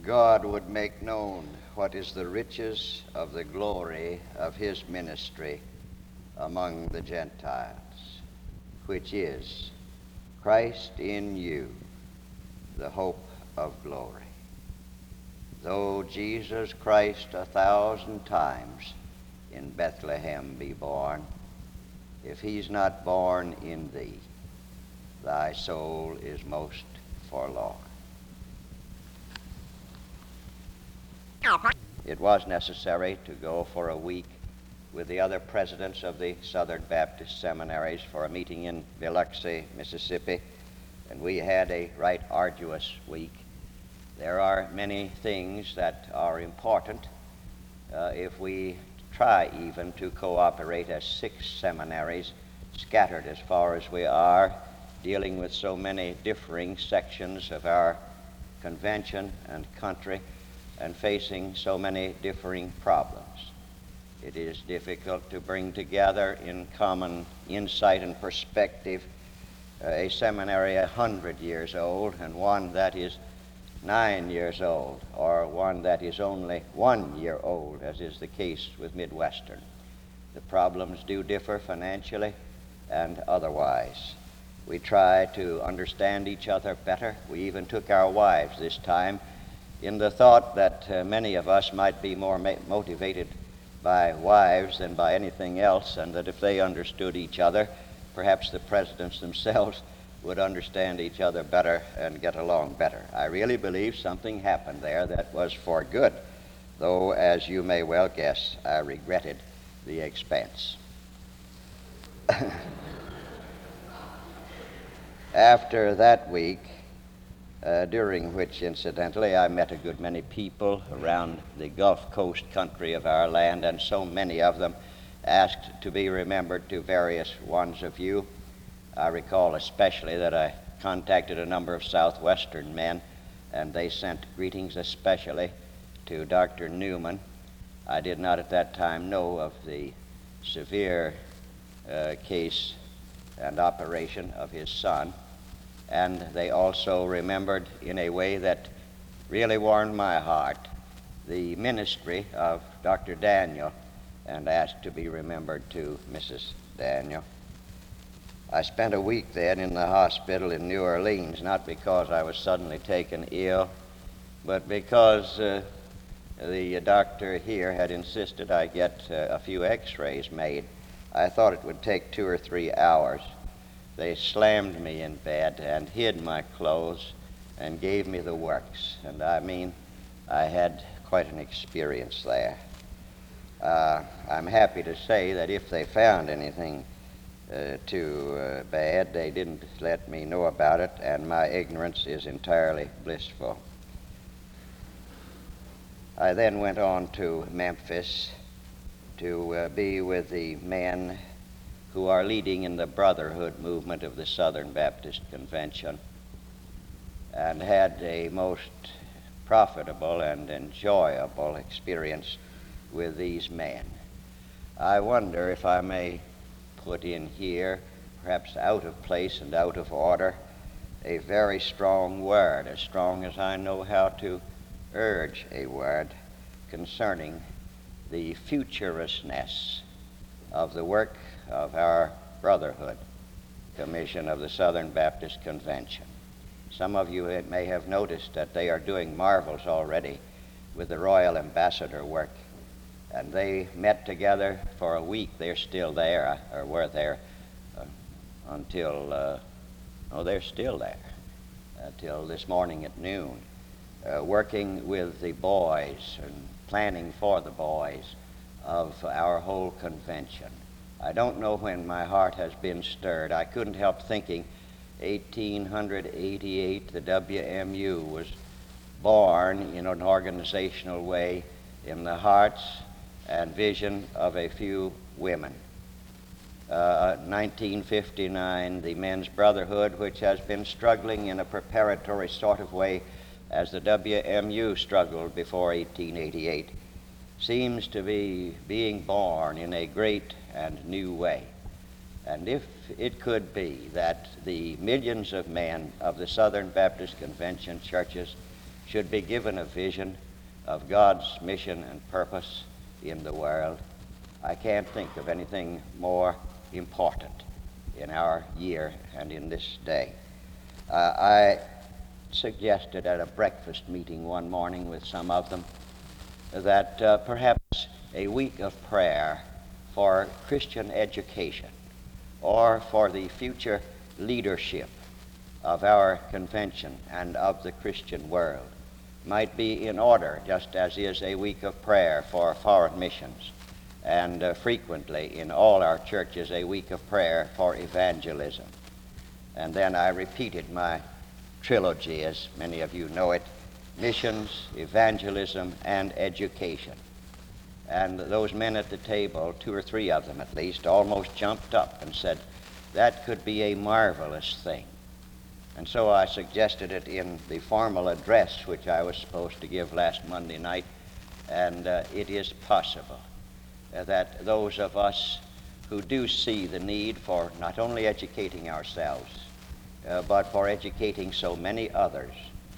God would make known what is the riches of the glory of his ministry among the Gentiles, which is Christ in you, the hope of glory. Though Jesus Christ 1,000 times in Bethlehem be born, if he's not born in thee, thy soul is most forlorn. It was necessary to go for a week with the other presidents of the Southern Baptist seminaries for a meeting in Biloxi, Mississippi, and we had a right arduous week. There are many things that are important if we try even to cooperate as 6 seminaries, scattered as far as we are, dealing with so many differing sections of our convention and country, and facing so many differing problems. It is difficult to bring together in common insight and perspective a seminary 100 years old and one that is 9 years old, or one that is only 1 year old, as is the case with Midwestern. The problems do differ financially and otherwise. We try to understand each other better. We even took our wives this time in the thought that many of us might be more motivated by wives than by anything else, and that if they understood each other, perhaps the presidents themselves would understand each other better and get along better. I really believe something happened there that was for good, though, as you may well guess, I regretted the expense. After that week, during which, incidentally, I met a good many people around the Gulf Coast country of our land, and so many of them asked to be remembered to various ones of you. I recall especially that I contacted a number of Southwestern men, and they sent greetings especially to Dr. Newman. I did not at that time know of the severe case and operation of his son. And they also remembered in a way that really warmed my heart the ministry of Dr. Daniel, and asked to be remembered to Mrs. Daniel. I spent a week then in the hospital in New Orleans, not because I was suddenly taken ill, but because the doctor here had insisted I get a few x-rays made. I thought it would take 2 or 3 hours. They slammed me in bed and hid my clothes and gave me the works. And I mean, I had quite an experience there. I'm happy to say that if they found anything too bad, they didn't let me know about it, and my ignorance is entirely blissful. I then went on to Memphis to be with the men who are leading in the brotherhood movement of the Southern Baptist Convention, and had a most profitable and enjoyable experience with these men. I wonder if I may put in here, perhaps out of place and out of order, a very strong word, as strong as I know how to urge a word, concerning the futurousness of the work of our Brotherhood Commission of the Southern Baptist Convention. Some of you may have noticed that they are doing marvels already with the Royal Ambassador work, and they met together for a week. They're still there, or were there until, they're still there till this morning at noon, working with the boys and planning for the boys of our whole convention. I don't know when my heart has been stirred. I couldn't help thinking 1888, the WMU was born in an organizational way in the hearts and vision of a few women. 1959, the Men's Brotherhood, which has been struggling in a preparatory sort of way as the WMU struggled before 1888, seems to be being born in a great and new way. And if it could be that the millions of men of the Southern Baptist Convention churches should be given a vision of God's mission and purpose in the world. I can't think of anything more important in our year and in this day. I suggested at a breakfast meeting one morning with some of them that perhaps a week of prayer for Christian education or for the future leadership of our convention and of the Christian world might be in order, just as is a week of prayer for foreign missions, and frequently in all our churches a week of prayer for evangelism. And then I repeated my trilogy, as many of you know it: missions, evangelism, and education. And those men at the table, 2 or 3 of them at least, almost jumped up and said, that could be a marvelous thing. And so I suggested it in the formal address which I was supposed to give last Monday night, and it is possible that those of us who do see the need for not only educating ourselves, but for educating so many others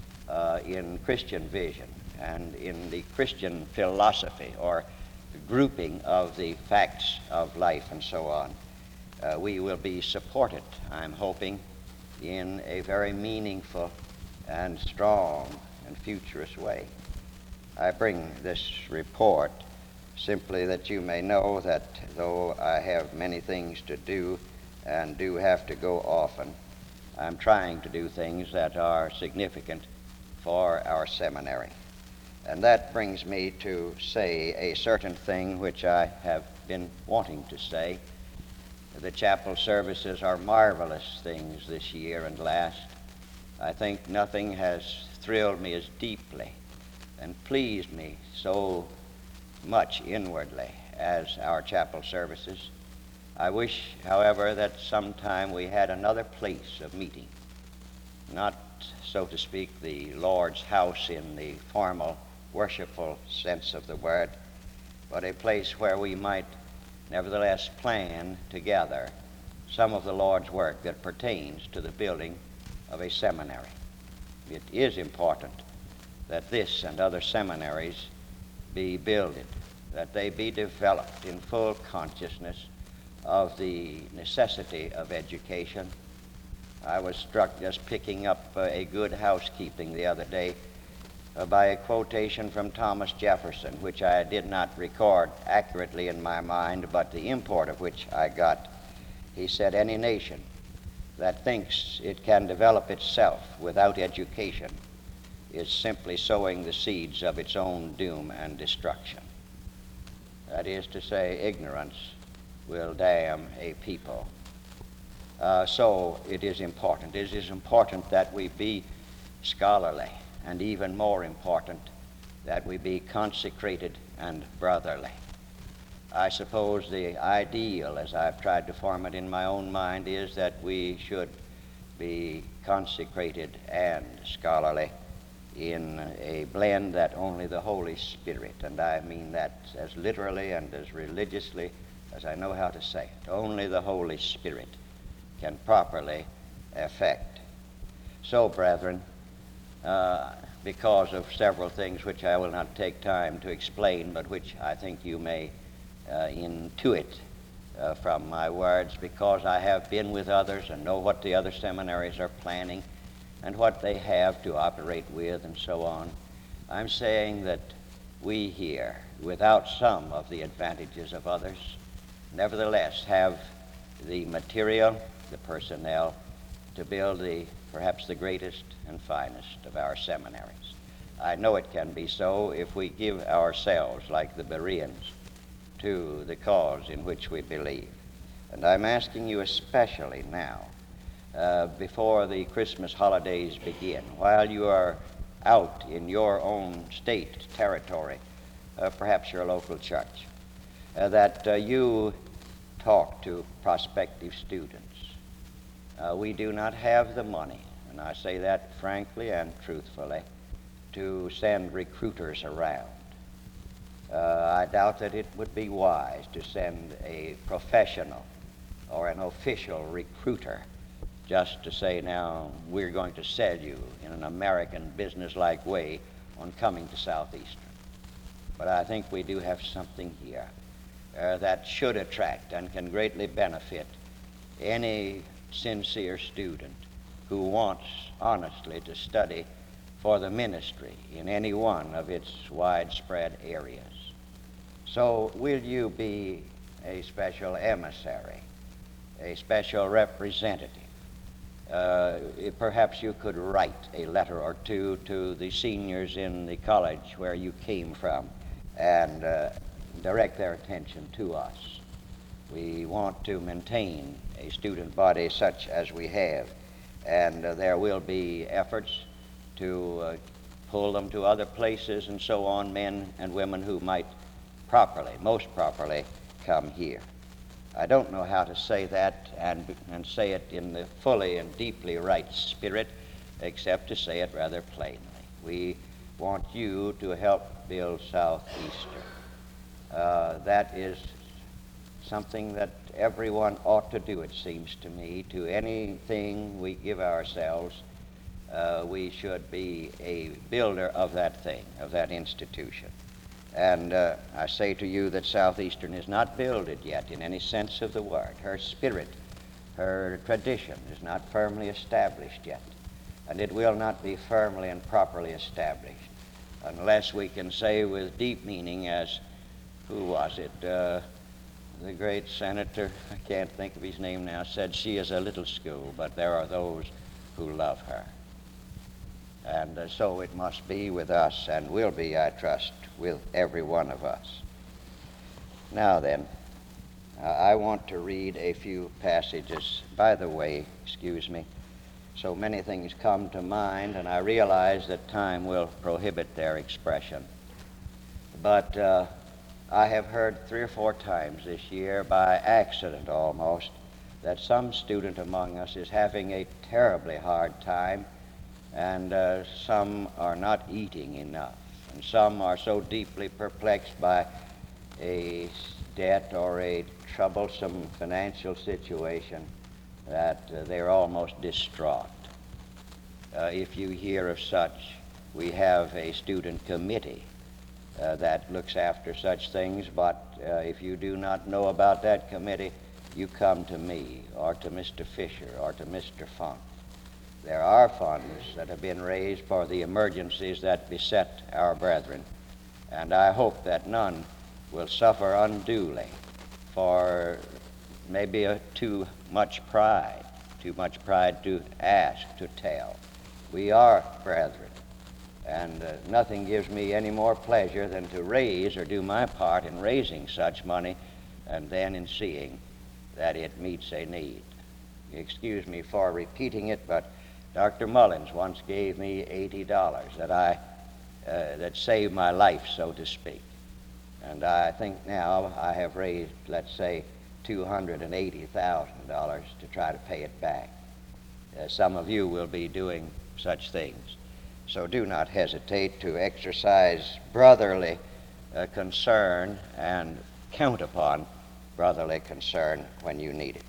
in Christian vision and in the Christian philosophy or grouping of the facts of life and so on, we will be supported, I'm hoping, in a very meaningful and strong and futurist way. I bring this report simply that you may know that though I have many things to do and do have to go often, I'm trying to do things that are significant for our seminary. And that brings me to say a certain thing which I have been wanting to say. The chapel services are marvelous things this year and last. I think nothing has thrilled me as deeply and pleased me so much inwardly as our chapel services. I wish, however, that sometime we had another place of meeting, not, so to speak, the Lord's house in the formal, worshipful sense of the word, but a place where we might nevertheless plan together some of the Lord's work that pertains to the building of a seminary. It is important that this and other seminaries be builded, that they be developed in full consciousness of the necessity of education. I was struck just picking up a good housekeeping the other day by a quotation from Thomas Jefferson, which I did not record accurately in my mind, but the import of which I got. He said, any nation that thinks it can develop itself without education is simply sowing the seeds of its own doom and destruction. That is to say, ignorance will damn a people. So it is important. It is important that we be scholarly, and even more important, that we be consecrated and brotherly. I suppose the ideal, as I've tried to form it in my own mind, is that we should be consecrated and scholarly in a blend that only the Holy Spirit, and I mean that as literally and as religiously as I know how to say it, only the Holy Spirit can properly effect. So, brethren, because of several things which I will not take time to explain, but which I think you may intuit from my words, because I have been with others and know what the other seminaries are planning and what they have to operate with and so on, I'm saying that we here, without some of the advantages of others, nevertheless have the material, the personnel, to build perhaps the greatest and finest of our seminaries. I know it can be so if we give ourselves, like the Bereans, to the cause in which we believe. And I'm asking you especially now, before the Christmas holidays begin, while you are out in your own state, territory, perhaps your local church, that you talk to prospective students. We do not have the money, and I say that frankly and truthfully, to send recruiters around. I doubt that it would be wise to send a professional or an official recruiter just to say, now, we're going to sell you in an American business-like way on coming to Southeastern. But I think we do have something here that should attract and can greatly benefit any sincere student who wants honestly to study for the ministry in any one of its widespread areas. So will you be a special emissary, a special representative? Perhaps you could write a letter or two to the seniors in the college where you came from and direct their attention to us. We want to maintain a student body such as we have, and there will be efforts to pull them to other places and so on, men and women who might most properly, come here. I don't know how to say that and say it in the fully and deeply right spirit, except to say it rather plainly. We want you to help build Southeastern. That is something that everyone ought to do, it seems to me. To anything we give ourselves, we should be a builder of that thing, of that institution. And I say to you that Southeastern is not builded yet in any sense of the word. Her spirit, her tradition is not firmly established yet. And it will not be firmly and properly established unless we can say with deep meaning, as, who was it? The great senator, I can't think of his name now, said she is a little school, but there are those who love her. And so it must be with us, and will be, I trust, with every one of us. Now then, I want to read a few passages. By the way, excuse me, so many things come to mind, and I realize that time will prohibit their expression. But I have heard 3 or 4 times this year, by accident almost, that some student among us is having a terribly hard time, and some are not eating enough, and some are so deeply perplexed by a debt or a troublesome financial situation that they're almost distraught. If you hear of such, we have a student committee that looks after such things, but if you do not know about that committee, you come to me or to Mr. Fisher or to Mr. Funk. There are funds that have been raised for the emergencies that beset our brethren, and I hope that none will suffer unduly for maybe too much pride to ask, to tell. We are brethren, and nothing gives me any more pleasure than to raise or do my part in raising such money and then in seeing that it meets a need. Excuse me for repeating it, but Dr. Mullins once gave me $80 that saved my life, so to speak. And I think now I have raised, let's say, $280,000 to try to pay it back. Some of you will be doing such things. So do not hesitate to exercise brotherly concern and count upon brotherly concern when you need it.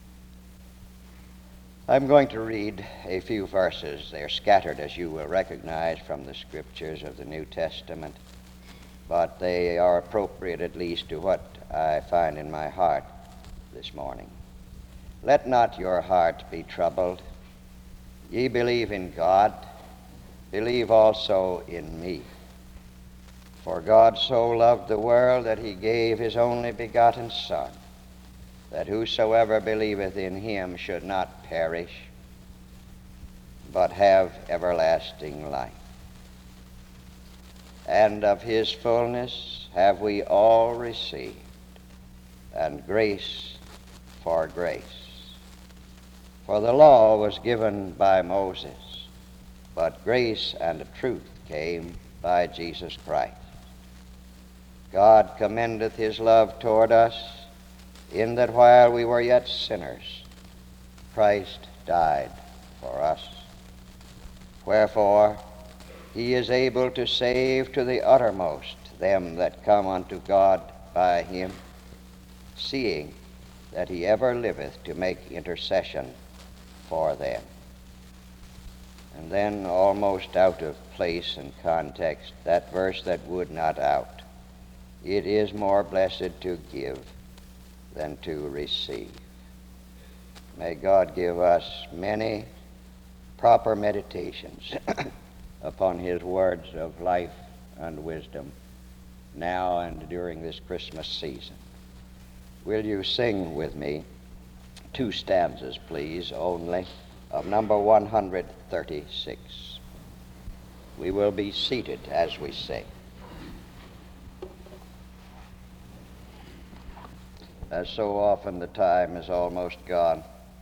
I'm going to read a few verses. They're scattered, as you will recognize, from the scriptures of the New Testament, but they are appropriate at least to what I find in my heart this morning. Let not your heart be troubled. Ye believe in God, believe also in me. For God so loved the world that he gave his only begotten Son, that whosoever believeth in him should not perish, but have everlasting life. And of his fullness have we all received, and grace for grace. For the law was given by Moses, but grace and truth came by Jesus Christ. God commendeth his love toward us, in that while we were yet sinners, Christ died for us. Wherefore he is able to save to the uttermost them that come unto God by him, seeing that he ever liveth to make intercession for them. And then, almost out of place and context, that verse that would not out. It is more blessed to give than to receive. May God give us many proper meditations upon his words of life and wisdom now and during this Christmas season. Will you sing with me 2 stanzas, please, only, of number 136. We will be seated as we sing. As so often, the time is almost gone.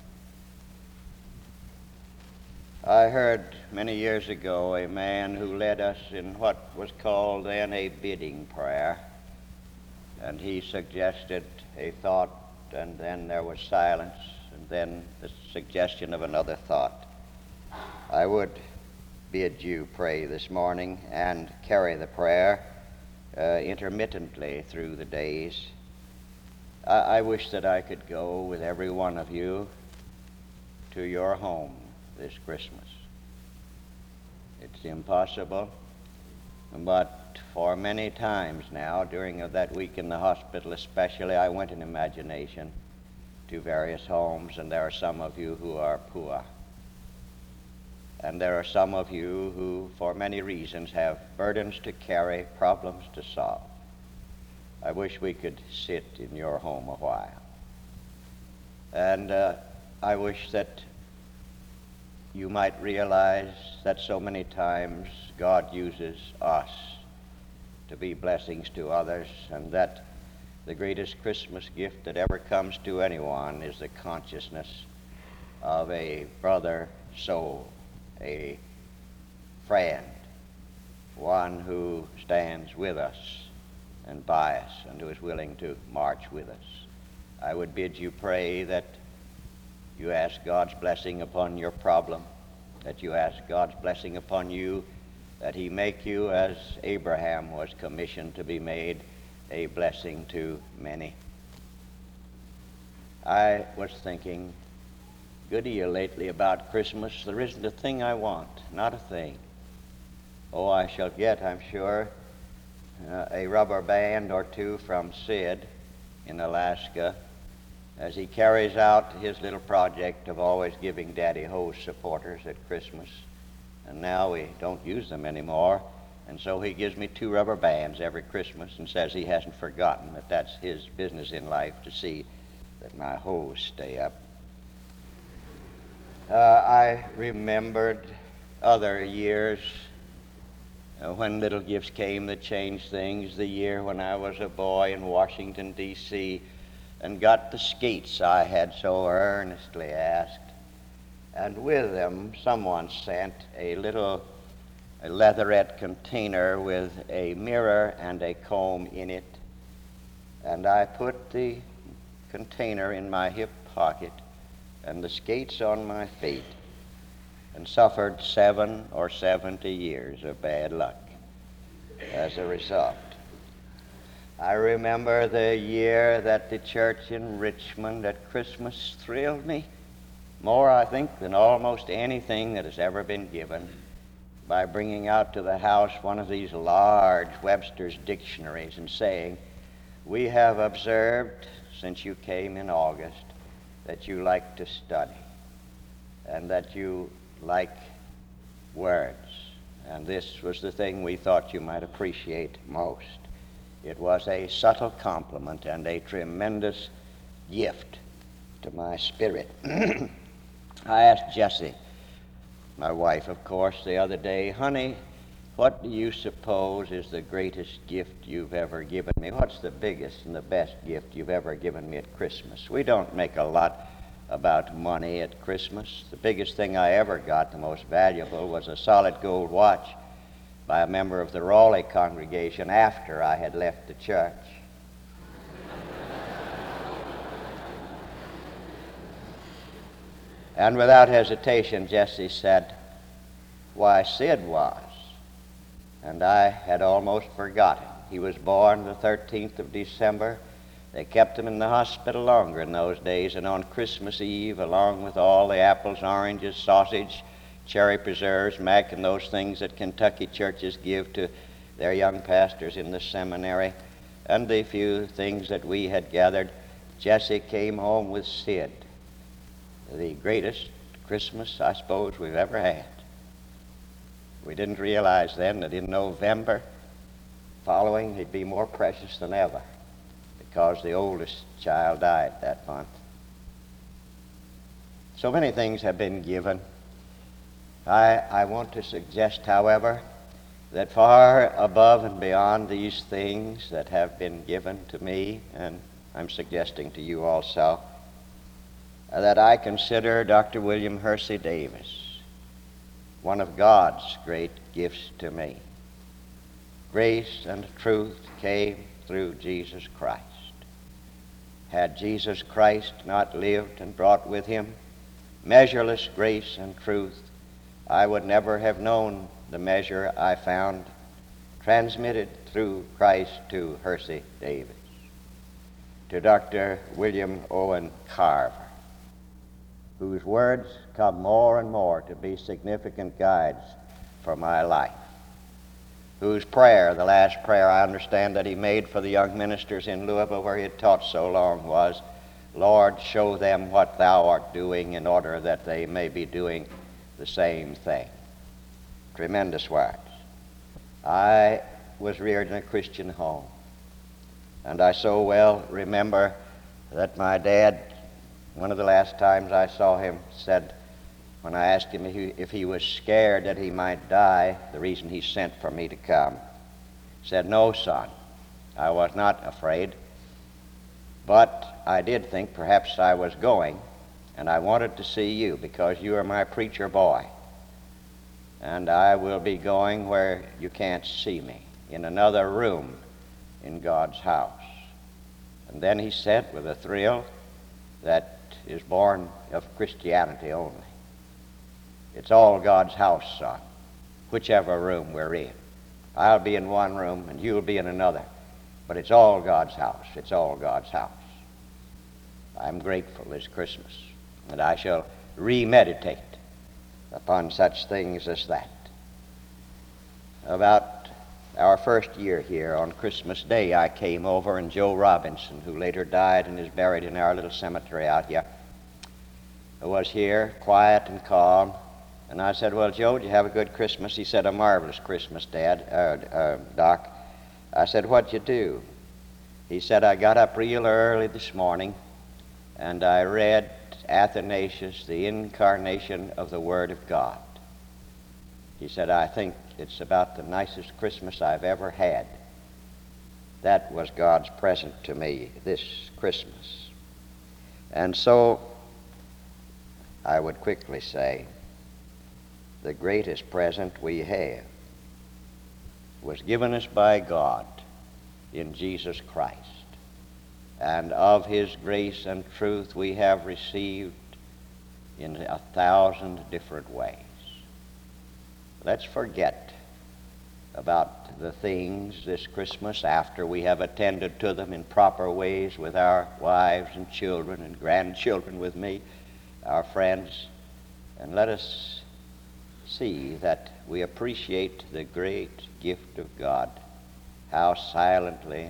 I heard many years ago a man who led us in what was called then a bidding prayer, and he suggested a thought, and then there was silence, and then the suggestion of another thought. I would bid you pray this morning and carry the prayer intermittently through the days. I wish that I could go with every one of you to your home this Christmas. It's impossible, but for many times now, during that week in the hospital especially, I went in imagination to various homes, and there are some of you who are poor. And there are some of you who, for many reasons, have burdens to carry, problems to solve. I wish we could sit in your home a while. And I wish that you might realize that so many times God uses us to be blessings to others, and that the greatest Christmas gift that ever comes to anyone is the consciousness of a brother soul, a friend, one who stands with us and by us and who is willing to march with us. I would bid you pray that you ask God's blessing upon your problem, that you ask God's blessing upon you, that he make you, as Abraham was commissioned to be made, a blessing to many. I was thinking good deal lately about Christmas. There isn't a thing I want, not a thing. Oh, I shall get, I'm sure, a rubber band or two from Sid in Alaska as he carries out his little project of always giving Daddy Ho's supporters at Christmas. And now we don't use them anymore, and so he gives me 2 rubber bands every Christmas and says he hasn't forgotten that that's his business in life to see that my hose stay up. I remembered other years when little gifts came that changed things. The year when I was a boy in Washington, D.C., and got the skates I had so earnestly asked. And with them, someone sent a leatherette container with a mirror and a comb in it. And I put the container in my hip pocket and the skates on my feet, and suffered 7 or 70 years of bad luck as a result. I remember the year that the church in Richmond at Christmas thrilled me more, I think, than almost anything that has ever been given, by bringing out to the house one of these large Webster's dictionaries and saying, "We have observed since you came in August that you like to study and that you like words, and this was the thing we thought you might appreciate most." It was a subtle compliment and a tremendous gift to my spirit. I asked Jessie, my wife, of course, the other day, "Honey, what do you suppose is the greatest gift you've ever given me? What's the biggest and the best gift you've ever given me at Christmas?" We don't make a lot about money at Christmas. The biggest thing I ever got, the most valuable, was a solid gold watch by a member of the Raleigh congregation after I had left the church. And without hesitation, Jessie said, "Why, Sid was." And I had almost forgotten. He was born the 13th of December, They kept them in the hospital longer in those days, and on Christmas Eve, along with all the apples, oranges, sausage, cherry preserves, mac, and those things that Kentucky churches give to their young pastors in the seminary, and the few things that we had gathered, Jesse came home with Sid, the greatest Christmas, I suppose, we've ever had. We didn't realize then that in November following he'd be more precious than ever, because the oldest child died that month. So many things have been given. I want to suggest, however, that far above and beyond these things that have been given to me, and I'm suggesting to you also, that I consider Dr. William Hersey Davis one of God's great gifts to me. Grace and truth came through Jesus Christ. Had Jesus Christ not lived and brought with him measureless grace and truth, I would never have known the measure I found transmitted through Christ to Hersey Davis, to Dr. William Owen Carver, whose words come more and more to be significant guides for my life, whose prayer, the last prayer I understand that he made for the young ministers in Louisville where he had taught so long, was, Lord, show them what thou art doing in order that they may be doing the same thing. Tremendous words. I was reared in a Christian home, and I so well remember that my dad, one of the last times I saw him, said, when I asked him if he was scared that he might die, the reason he sent for me to come, said, no, son, I was not afraid, but I did think perhaps I was going, and I wanted to see you because you are my preacher boy, and I will be going where you can't see me, in another room in God's house. And then he said with a thrill that is born of Christianity only, it's all God's house, son, whichever room we're in. I'll be in one room and you'll be in another, but it's all God's house. It's all God's house. I'm grateful this Christmas, and I shall remeditate upon such things as that. About our first year here, on Christmas Day, I came over, and Joe Robinson, who later died and is buried in our little cemetery out here, was here, quiet and calm. And I said, well, Joe, did you have a good Christmas? He said, a marvelous Christmas, Doc. I said, what'd you do? He said, I got up real early this morning, and I read Athanasius, The Incarnation of the Word of God. He said, I think it's about the nicest Christmas I've ever had. That was God's present to me this Christmas. And so I would quickly say the greatest present we have was given us by God in Jesus Christ. And of his grace and truth we have received in 1,000 different ways. Let's forget about the things this Christmas after we have attended to them in proper ways with our wives and children and grandchildren with me, our friends, and let us see that we appreciate the great gift of God. How silently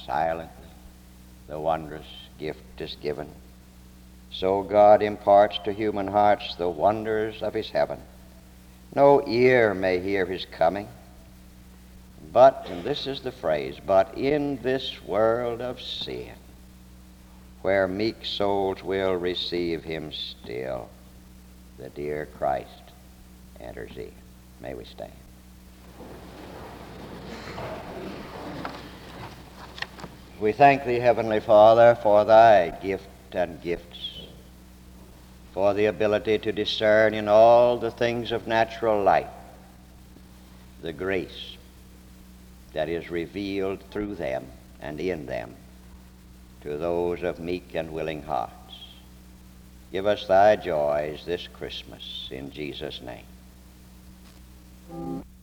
the wondrous gift is given. So God imparts to human hearts the wonders of his heaven. No ear may hear his coming, but, and this is the phrase, but in this world of sin, where meek souls will receive him still, the dear Christ enters in. May we stand. We thank thee, Heavenly Father, for thy gift and gifts, for the ability to discern in all the things of natural life the grace that is revealed through them and in them to those of meek and willing hearts. Give us thy joys this Christmas in Jesus' name.